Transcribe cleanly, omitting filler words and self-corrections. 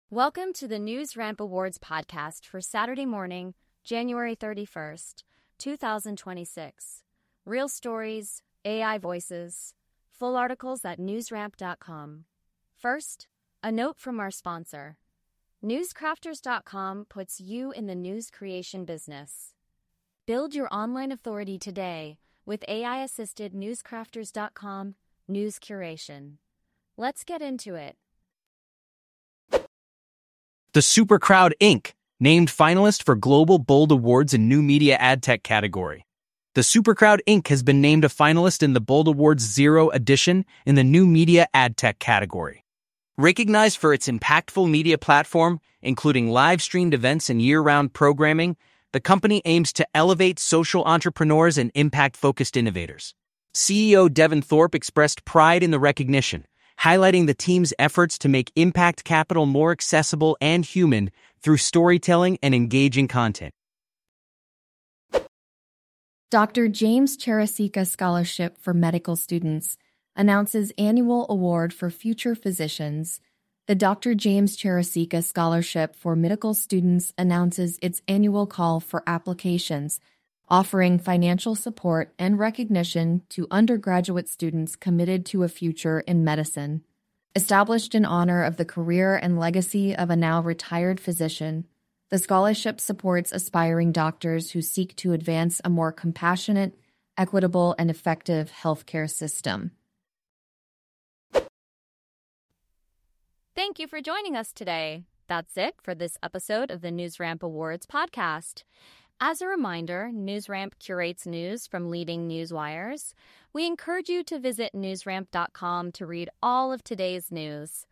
Welcome to the News Ramp Awards podcast for Saturday morning, January 31st, 2026. Real stories, AI voices, full articles at newsramp.com. First, a note from our sponsor. Newscrafters.com puts you in the news creation business. Build your online authority today with AI-assisted Newscrafters.com news curation. Let's get into it. The Supercrowd Inc., named finalist for Global Bold Awards in New Media Ad Tech category. The Supercrowd Inc. has been named a finalist in the Bold Awards Zero edition in the New Media Ad Tech category. Recognized for its impactful media platform, including live-streamed events and year-round programming, the company aims to elevate social entrepreneurs and impact-focused innovators. CEO Devin Thorpe expressed pride in the recognition, highlighting the team's efforts to make impact capital more accessible and human through storytelling and engaging content. Dr. James Charasika Scholarship for Medical Students announces annual award for future physicians. The Dr. James Charasika Scholarship for Medical Students announces its annual call for applications, offering financial support and recognition to undergraduate students committed to a future in medicine. Established in honor of the career and legacy of a now retired physician, the scholarship supports aspiring doctors who seek to advance a more compassionate, equitable, and effective healthcare system. Thank you for joining us today. That's it for this episode of the NewsRamp Awards podcast. As a reminder, NewsRamp curates news from leading news wires. We encourage you to visit newsramp.com to read all of today's news.